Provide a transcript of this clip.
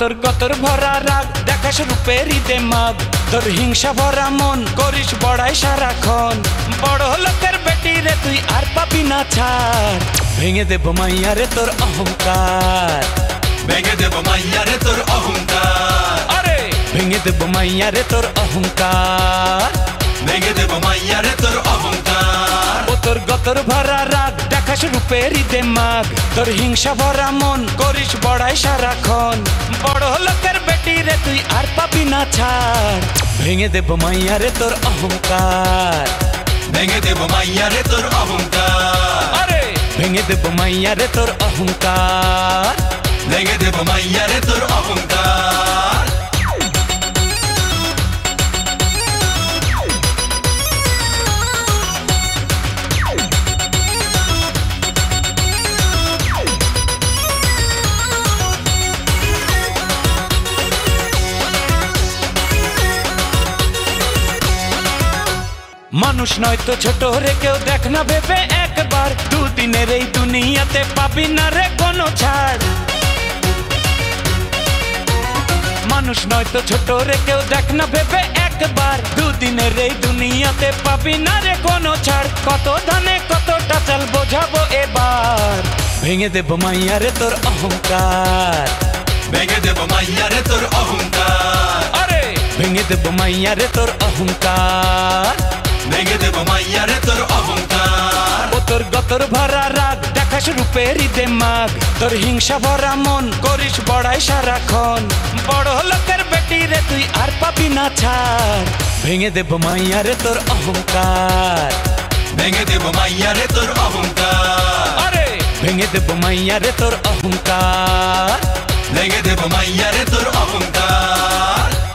তোর কতর ভরা রাগ দেখাস রূপেরই দেমাগ তোর হিংসা ভরা মন করিস বড়াই সারাক্ষণ বড় লোকের বেটি রে তুই আর পাবি না ছাড় ভেঙে দেব মাইয়া রে তোর অহংকার ভেঙে দেব মাইয়া রে তোর অহংকার আরে ভেঙে দেব মাইয়া রে তোর অহংকার ভেঙে দেব মাইয়া রে তোর অহংকার ও তোর গতর ভরা রাগ দেখাস রূপেরই দেমাগ তোর হিংসা ভরা মন করিস বড়াই সারাক্ষণ বড় লোকের বেটি রে তুই আর পাবি না ছাড় ভেঙে দেব মাইয়া রে তোর অহংকার ভেঙে দেব মাইয়া রে তোর অহংকার আরে ভেঙে দেব মাইয়া রে তোর অহংকার ভেঙে দেব মাইয়া রে তোর অহংকার মানুষ নয় তো ছোট রে কেউ দেখ না ভেবে একবার দুদিনের এই দুনিয়াতে পাবি না রে কোনো ছাড় মানুষ নয় তো ছোট রে কেউ দেখ না ভেবে একবার দুদিনের এই দুনিয়াতে পাবি না রে কোনো ছাড় কত ধানে কতটা চাল বোঝাবো এবার ভেঙে দেব মাইয়া রে তোর অহংকার ভেঙে দেব মাইয়া রে তোর অহংকার আরে ভেঙে দেব মাইয়া রে তোর অহংকার ভেঙে দেব মাইয়া রে তোর অহংকার ও তোর গতর ভরা রাগ দেখাস রূপেরই দেমাগ তোর হিংসা ভরা মন করিস বড়াই সারাক্ষণ বড় লোকের বেটি রে তুই আর পাবি না ছাড় ভেঙে দেব মাইয়া রে তোর অহংকার ভেঙে দেব মাইয়া রে তোর অহংকার আরে ভেঙে দেব মাইয়া রে তোর অহংকার ভেঙে দেব মাইয়া রে তোর অহংকার